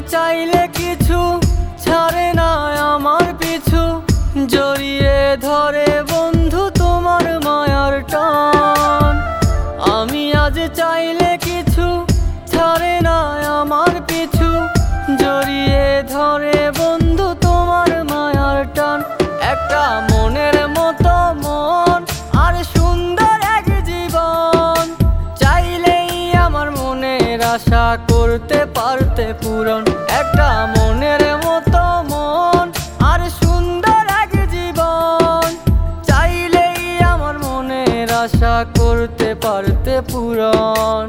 চাইলে কিছু ছাড়ে না আমার পিছু, জড়িয়ে ধরে বন্ধু তোমার মায়ার টান। আমি আজ চাইলে কিছু ছাড়ে না আমার পিছু, জড়িয়ে ধরে বন্ধু তোমার মায়ার টান। একটা মনের মতো মন আর সুন্দর এক জীবন, চাইলেই আমার মনের আশা করতে পারতে পূরণ। একটা মনের মতো মন আর সুন্দর এক জীবন, চাইলেই আমার মনের আশা করতে পারতে পূরণ।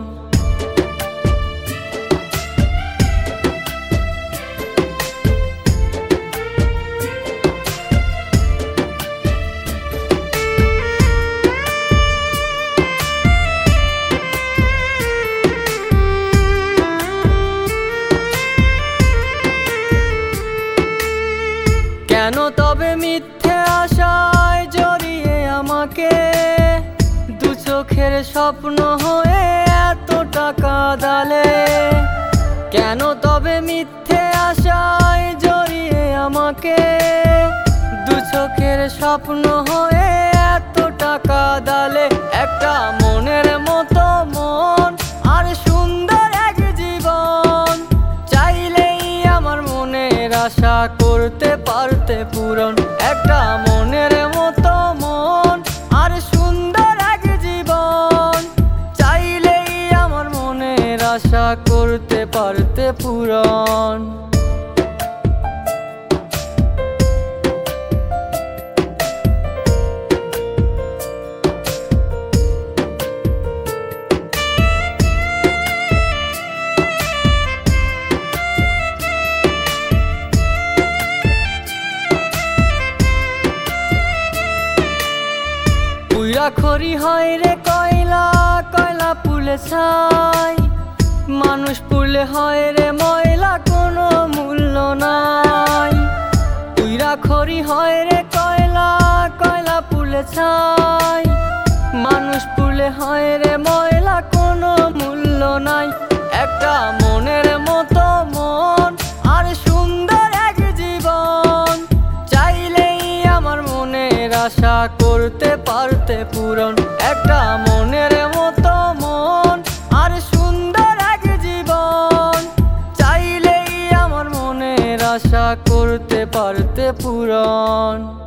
কেন তবে মিথ্যে আশায় জড়িয়ে আমাকে, দু চোখের স্বপ্ন হয়ে এত টাকা দালে। কেন তবে মিথ্যে আশায় জড়িয়ে আমাকে, দু চোখের স্বপ্ন হয়ে এত টাকা দালে। একটা মনের মতো মন আর সুন্দর এক জীবন, চাইলেই আমার মনের আশা করতে পারতে পূরণ। একটা মনের মতো মন আর সুন্দর এক জীবন, চাইলেই আমার মনের আশা করতে পারতে পূরণ। খড়ি হয় রে কয়লা, কয়লা পুলে ছাই, মানুষ পুলে হয় রে ময়লা, কোনো মূল্য নাই। পুইরা খড়ি হয় রে কয়লা, কয়লা পুলে ছাই, মানুষ পুলে হয় রে ময়লা, কোনো মূল্য নাই। একটা মনের মতো মন আর সুন্দর এক জীবন, চাইলেই আমার মনের আশা করতে পারতে পূরণ। একটা মনের মতো মন আর সুন্দর এক জীবন, চাইলেই আমার মনের আশা করতে পারতে পূরণ।